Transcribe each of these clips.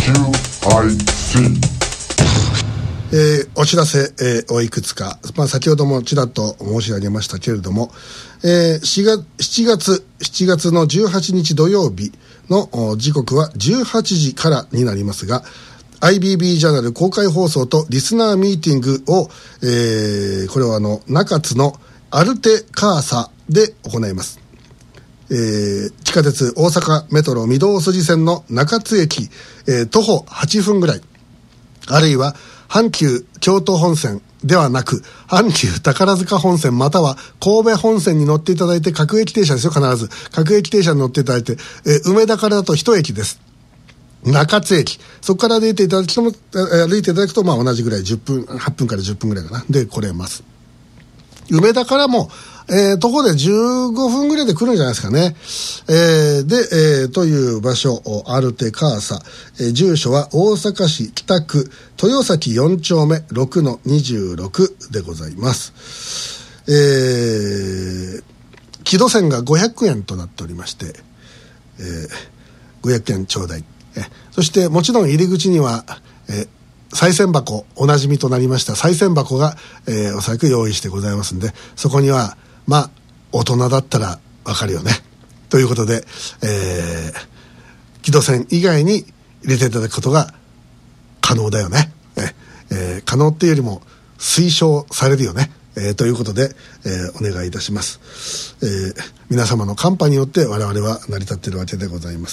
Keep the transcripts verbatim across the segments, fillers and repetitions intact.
アイシー、 えー、お知らせ、えー、をいくつか、まあ、先ほどもちらっと申し上げましたけれども、えー、しがしちがつしちがつのじゅうはちにち土曜日の時刻はじゅうはちじからになりますが、 アイビービー ジャーナル公開放送とリスナーミーティングを、えー、これはあの中津のアルテカーサで行います。えー、地下鉄大阪メトロ御堂筋線の中津駅、えー、徒歩はっぷんぐらい、あるいは阪急京都本線ではなく阪急宝塚本線または神戸本線に乗っていただいて、各駅停車ですよ、必ず各駅停車に乗っていただいて、えー、梅田からだと一駅です、中津駅。そこから歩いていただくとも、歩いていただくとまあ同じぐらいじゅっぷん、はっぷんからじゅっぷんぐらいかなで来れます。梅田からもえー、徒歩でじゅうごふんぐらいで来るんじゃないですかね。えー、で、えー、という場所、アルテカーサ、えー、住所は大阪市北区豊崎よんちょうめ ろくのにじゅうろく でございます。えー、木戸線がごひゃくえんとなっておりまして、えー、ごひゃくえんちょうだい。えー、そしてもちろん入り口には、えー賽銭箱、おなじみとなりました賽銭箱が、えー、おそらく用意してございますんで、そこにはまあ大人だったらわかるよねということで、えー、木戸線以外に入れていただくことが可能だよね、ええー、可能っていうよりも推奨されるよね、えー、ということで、えー、お願いいたします。えー、皆様のカンパによって我々は成り立っているわけでございます。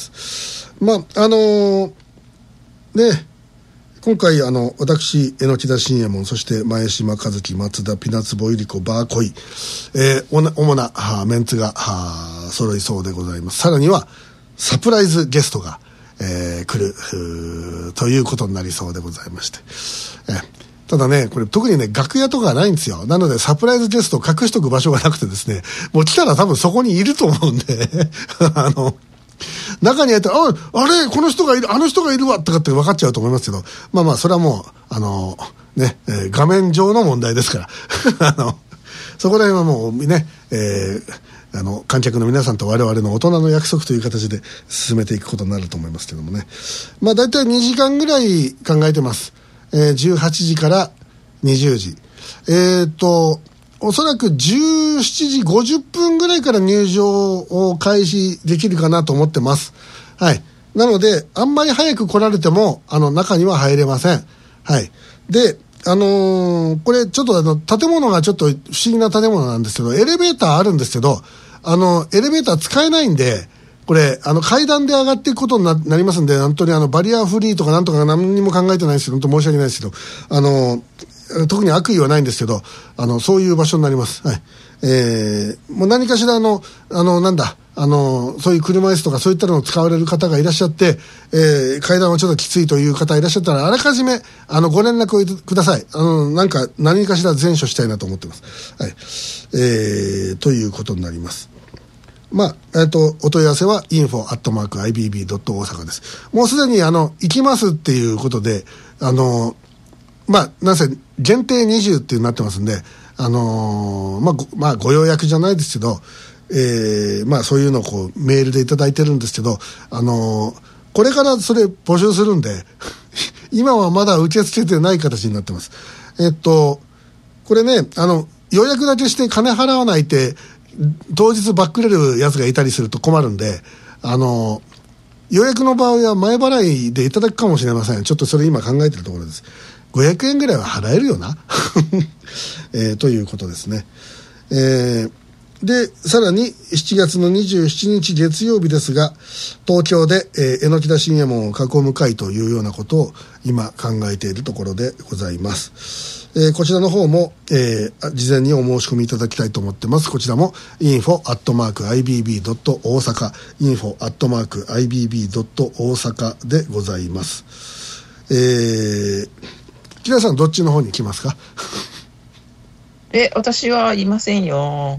まああのー、ね今回あの私榎田信右衛門、そして前島和樹、松田ピナツボイリコバーコイ、えー、主なメンツが揃いそうでございます。さらにはサプライズゲストが、えー、来るということになりそうでございまして、えー、ただねこれ特にね楽屋とかないんですよ。なのでサプライズゲストを隠しとく場所がなくてですね、もう来たら多分そこにいると思うんであの中に入ったら、あ、あれこの人がいる、あの人がいるわとかって分かっちゃうと思いますけど、まあまあそれはもうあのね、えー、画面上の問題ですからあのそこら辺はもうね、えー、あの観客の皆さんと我々の大人の約束という形で進めていくことになると思いますけどもね。まあ大体にじかんぐらい考えてます。えー、じゅうはちじからにじゅうじ、えーっとおそらくじゅうしちじごじゅっぷんぐらいから入場を開始できるかなと思ってます。はい。なので、あんまり早く来られても、あの、中には入れません。はい。で、あのー、これちょっとあの、建物がちょっと不思議な建物なんですけど、エレベーターあるんですけど、あの、エレベーター使えないんで、これ、あの、階段で上がっていくことに な, なりますんで、本当にあの、バリアフリーとかなんとか何にも考えてないですけど、本当申し訳ないですけど、あのー、特に悪意はないんですけど、あのそういう場所になります。はい。えー、もう何かしらのあのなんだあのそういう車椅子とかそういったのを使われる方がいらっしゃって、えー、階段はちょっときついという方いらっしゃったら、あらかじめあのご連絡をください。あのなんか何かしら善処したいなと思ってます。はい。えー、ということになります。まあ、えっと、お問い合わせは インフォ アットマーク アイビービー ドット 大阪です。もうすでにあの行きますっていうことで、あのまあ、なんせ限定にじゅうっていうなってますんで、あのー、まあ、ご、まあ、ご予約じゃないですけど、えー、まあ、そういうのをこう、メールでいただいてるんですけど、あのー、これからそれ募集するんで、今はまだ受け付けてない形になってます。えっと、これね、あの、予約だけして金払わないって、当日バックれるやつがいたりすると困るんで、あのー、予約の場合は前払いでいただくかもしれません。ちょっとそれ今考えてるところです。ごひゃくえんぐらいは払えるよな、えー、ということですね。えー、でさらにしちがつのにじゅうしちにち月曜日ですが、東京で、えー、榎田信右衛門を囲む会というようなことを今考えているところでございます。えー、こちらの方も、えー、事前にお申し込みいただきたいと思ってます。こちらも インフォ アットマーク アイビービー ドット 大阪 インフォ アットマーク アイビービー ドット 大阪でございます。えー木田さんどっちの方に来ますか？ え、私はいませんよ。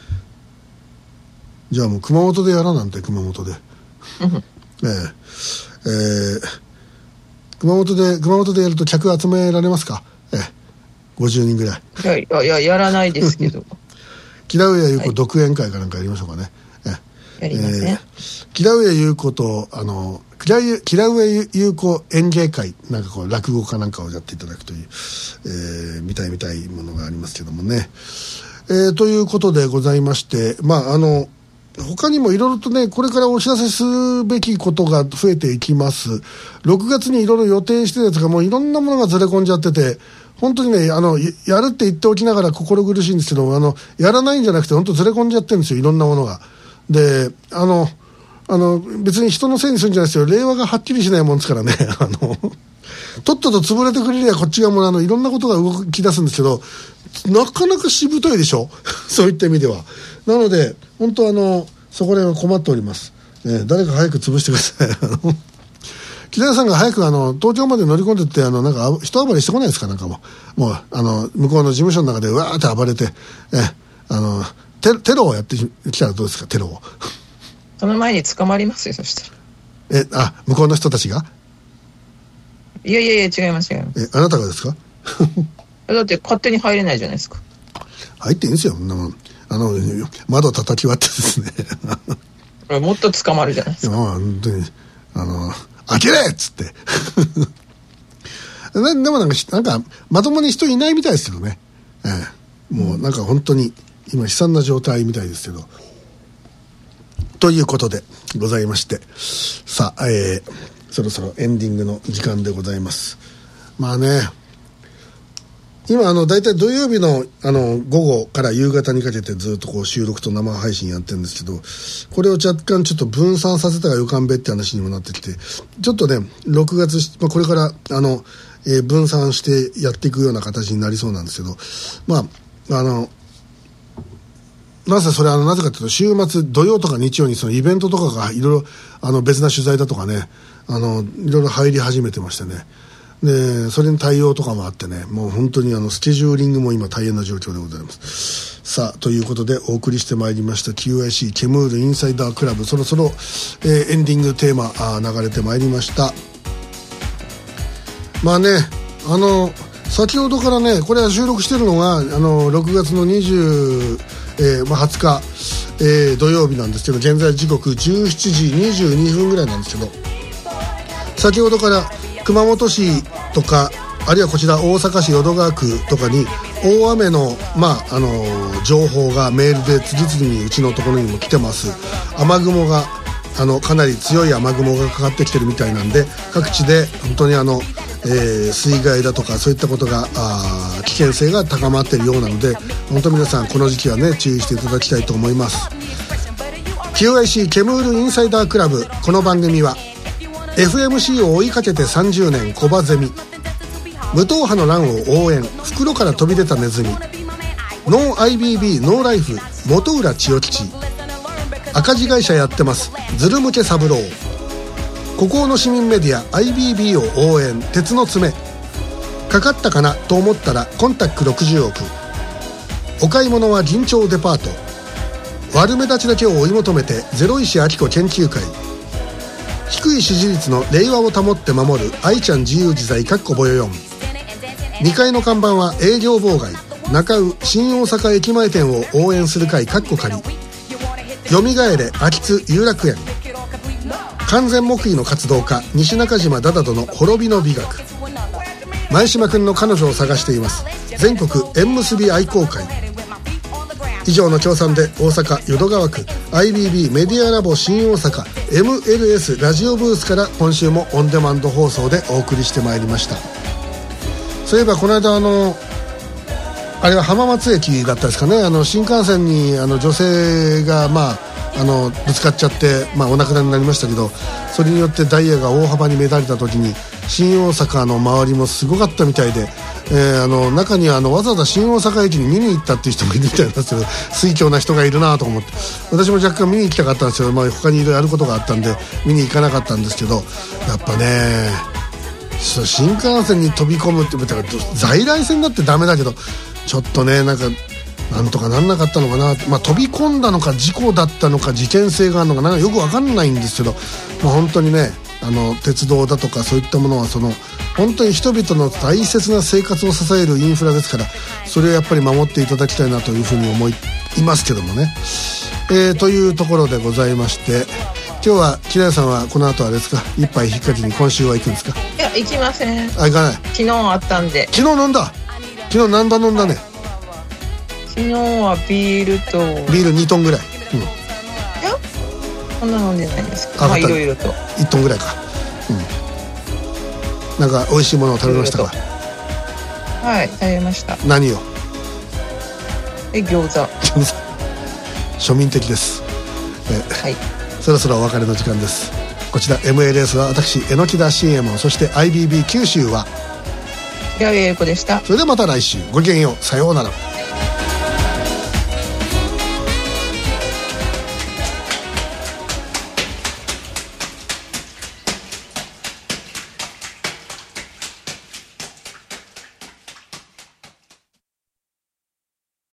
じゃあもう熊本でやらなんて熊本で、えーえー、熊本で熊本でやると客集められますか？えー、ごじゅうにんぐらい。 いやいやいややらないですけど。 木田上優子独演会かなんかやりましょうかね。 やりません。 えー、木田上優子とあのクキラウエ友好演芸会なんかこう落語かなんかをやっていただくという、えー、見たい見たいものがありますけどもね、えー、ということでございまして、まああの他にもいろいろとねこれからお知らせすべきことが増えていきます。ろくがつにいろいろ予定してるやつがもういろんなものがずれ込んじゃってて、本当にねあのやるって言っておきながら心苦しいんですけど、あのやらないんじゃなくて本当ずれ込んじゃってるんですよ、いろんなものが。であのあの別に人のせいにするんじゃないですよ、令和がはっきりしないもんですからねあのとっとと潰れてくれりゃこっちがもうあのいろんなことが動き出すんですけど、なかなかしぶといでしょそういった意味では。なので本当あのそこら辺は困っております、ね、誰か早く潰してください木田さんが早くあの東京まで乗り込んでってあのなんか人暴れしてこないですか、なんかもうもうあの向こうの事務所の中でうわーって暴れて、えあの テ, テロをやってきたらどうですか、テロを。 その前に捕まりますよ、そしたら。 えあ向こうの人たちが。 いやいやいや違います違います。 えあなたがですかだって勝手に入れないじゃないですか。 入っていいんですよ、あの窓叩き割ってですねもっと捕まるじゃないですか。 本当にあの開けれっつってなでもなんかなんかまともに人いないみたいですけどね、ええ、もうなんか本当に今悲惨な状態みたいですけど、ということでございまして、さあ、えー、そろそろエンディングの時間でございます。まあね今あの大体土曜日のあの午後から夕方にかけてずっとこう収録と生配信やってるんですけど、これを若干ちょっと分散させたがよかんべって話にもなってきて、ちょっとねろくがつ、まあ、これからあの、えー、分散してやっていくような形になりそうなんですけど、まああのなぜそれはなぜかというと、週末土曜とか日曜にそのイベントとかがいろいろあの別な取材だとかね、あのいろいろ入り始めてましてね、でそれに対応とかもあってね、もう本当にあのスケジューリングも今大変な状況でございます。さあということでお送りしてまいりました キューアイシー ケムールインサイダークラブ、そろそろ、えー、エンディングテーマあ流れてまいりました。まあねあの先ほどからねこれは収録してるのがあのろくがつのにじゅう、えーまあ、はつか、えー、土曜日なんですけど、現在時刻じゅうしちじにじゅうにふんぐらいなんですけど、先ほどから熊本市とかあるいはこちら大阪市淀川区とかに大雨の、まああのー、情報がメールで次々にうちのところにも来てます。雨雲があのかなり強い雨雲がかかってきてるみたいなんで、各地で本当にあの、えー、水害だとかそういったことがあ危険性が高まっているようなので、本当皆さんこの時期はね注意していただきたいと思います。 キューアイシー ケムールインサイダークラブ、この番組は エフエムシー を追いかけてさんじゅうねんコバゼミ、無党派の乱を応援袋から飛び出たネズミ、ノー アイビービー ノーライフ元浦千代吉、赤字会社やってますズル向け三郎、孤高の市民メディア アイビービー を応援鉄の爪、かかったかなと思ったらコンタックろくじゅうおく、お買い物は銀町デパート、悪目立ちだけを追い求めてゼロ石明子研究会、低い支持率の令和を保って守る愛ちゃん自由自在かっこぼよよん、にかいの看板は営業妨害中尾新大阪駅前店を応援する会かっこ仮、よみがえれ秋津有楽園、完全黙秘の活動家西中島ダダドの滅びの美学、前島くんの彼女を探しています全国縁結び愛好会。以上の協賛で大阪淀川区 アイビービー メディアラボ新大阪 エムエルエス ラジオブースから今週もオンデマンド放送でお送りしてまいりました。そういえばこの間あのあれは浜松駅だったですかね、あの新幹線にあの女性がまああのぶつかっちゃって、まあ、お亡くなりになりましたけど、それによってダイヤが大幅に乱れた時に新大阪の周りもすごかったみたいで、えー、あの中にはあのわざわざ新大阪駅に見に行ったっていう人もいるみたいなんですけど、推挙な人がいるなと思って、私も若干見に行きたかったんですけど、まあ、他にいろいろやることがあったんで見に行かなかったんですけど、やっぱね新幹線に飛び込むって在来線だってダメだけど、ちょっとねなんかなんとかなんなかったのかな、まあ、飛び込んだのか事故だったのか事件性があるのかなんかよく分かんないんですけど、まあ、本当にねあの鉄道だとかそういったものはその本当に人々の大切な生活を支えるインフラですから、それをやっぱり守っていただきたいなというふうに思いますけどもね、えー、というところでございまして、 今日はキラヤさんはこの後あれですか、一杯引っ掛けに今週は行くんですか？ いや、行きません。 あ、行かない。 昨日あったんで。 昨日飲んだ。昨日何杯飲んだね。 昨日はビールとビールにトンぐらい、うん、 いやそんな飲んでないんですけど、 あ、 まあいろいろといちトンぐらいか、うん、なんか美味しいものを食べましたか？ はい、食べました。 何を？ え、餃子。 庶民的です。え、はい、そろそろお別れの時間です。こちら エムエルエス は私榎木田信右衛門、そして アイビービー 九州は平上英子でした。 それではまた来週、ごきげんよう、さようなら。